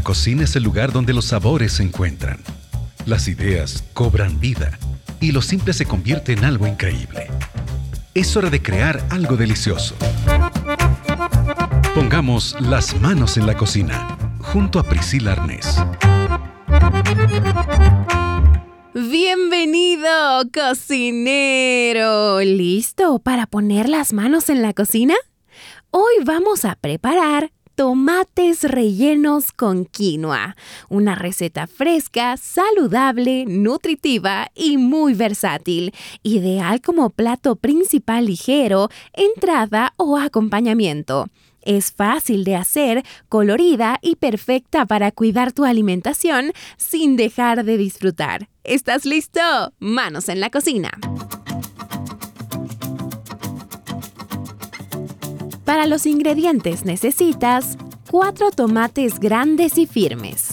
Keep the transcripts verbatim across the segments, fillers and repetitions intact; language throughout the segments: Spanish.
cocina es el lugar donde los sabores se encuentran. Las ideas cobran vida y lo simple se convierte en algo increíble. Es hora de crear algo delicioso. Pongamos las manos en la cocina, junto a Priscila Arnés. ¡Bienvenido, cocinero! ¿Listo para poner las manos en la cocina? Hoy vamos a preparar tomates rellenos con quinoa, una receta fresca, saludable, nutritiva y muy versátil, ideal como plato principal ligero, entrada o acompañamiento. Es fácil de hacer, colorida y perfecta para cuidar tu alimentación sin dejar de disfrutar. ¿Estás listo? ¡Manos en la cocina! Para los ingredientes necesitas cuatro tomates grandes y firmes,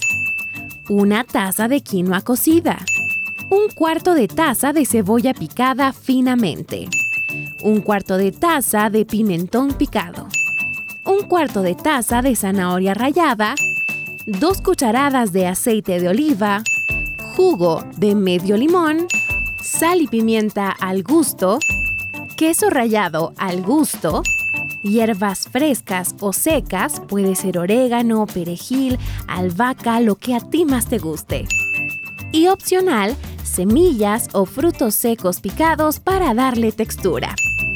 una taza de quinoa cocida, un cuarto de taza de cebolla picada finamente, un cuarto de taza de pimentón picado, un cuarto de taza de zanahoria rallada, dos cucharadas de aceite de oliva, jugo de medio limón, sal y pimienta al gusto, queso rallado al gusto, hierbas frescas o secas, puede ser orégano, perejil, albahaca, lo que a ti más te guste. Y opcional, semillas o frutos secos picados para darle textura.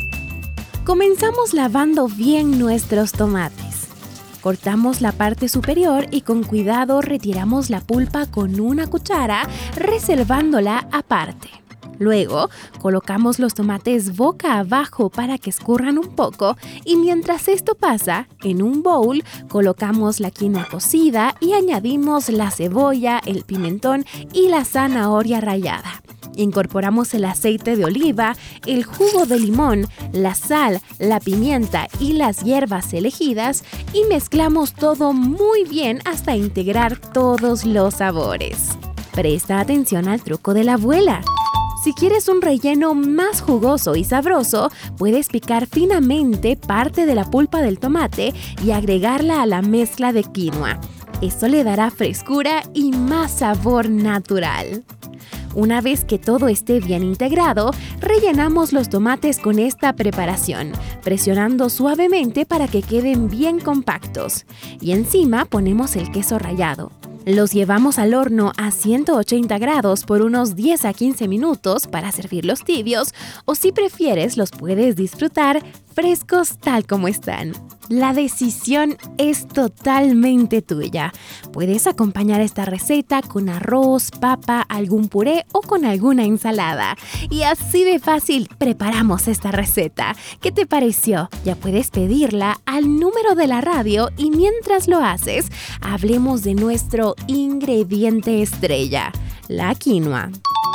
Comenzamos lavando bien nuestros tomates. Cortamos la parte superior y con cuidado retiramos la pulpa con una cuchara, reservándola aparte. Luego, colocamos los tomates boca abajo para que escurran un poco y mientras esto pasa, en un bowl colocamos la quinoa cocida y añadimos la cebolla, el pimentón y la zanahoria rallada. Incorporamos el aceite de oliva, el jugo de limón, la sal, la pimienta y las hierbas elegidas y mezclamos todo muy bien hasta integrar todos los sabores. Presta atención al truco de la abuela. Si quieres un relleno más jugoso y sabroso, puedes picar finamente parte de la pulpa del tomate y agregarla a la mezcla de quinoa. Esto le dará frescura y más sabor natural. Una vez que todo esté bien integrado, rellenamos los tomates con esta preparación, presionando suavemente para que queden bien compactos. Y encima ponemos el queso rallado. Los llevamos al horno a ciento ochenta grados por unos diez a quince minutos para servirlos tibios o si prefieres los puedes disfrutar frescos tal como están. La decisión es totalmente tuya. Puedes acompañar esta receta con arroz, papa, algún puré o con alguna ensalada. Y así de fácil preparamos esta receta. ¿Qué te pareció? Ya puedes pedirla al número de la radio y mientras lo haces, hablemos de nuestro ingrediente estrella, la quinoa.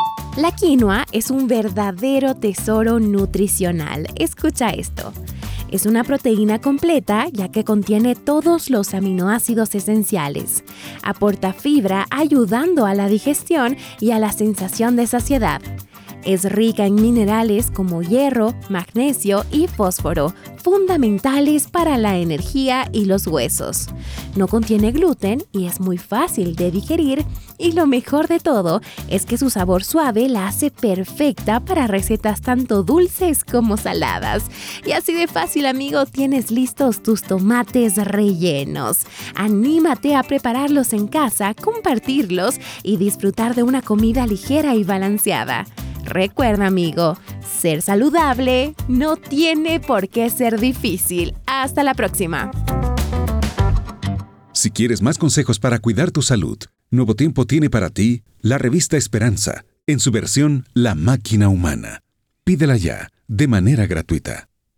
La quinoa es un verdadero tesoro nutricional. Escucha esto. Es una proteína completa ya que contiene todos los aminoácidos esenciales. Aporta fibra ayudando a la digestión y a la sensación de saciedad. Es rica en minerales como hierro, magnesio y fósforo, fundamentales para la energía y los huesos. No contiene gluten y es muy fácil de digerir y lo mejor de todo es que su sabor suave la hace perfecta para recetas tanto dulces como saladas. Y así de fácil, amigo, tienes listos tus tomates rellenos. Anímate a prepararlos en casa, compartirlos y disfrutar de una comida ligera y balanceada. Recuerda, amigo, ser saludable no tiene por qué ser difícil. Hasta la próxima. Si quieres más consejos para cuidar tu salud, Nuevo Tiempo tiene para ti la revista Esperanza, en su versión La Máquina Humana. Pídela ya, de manera gratuita.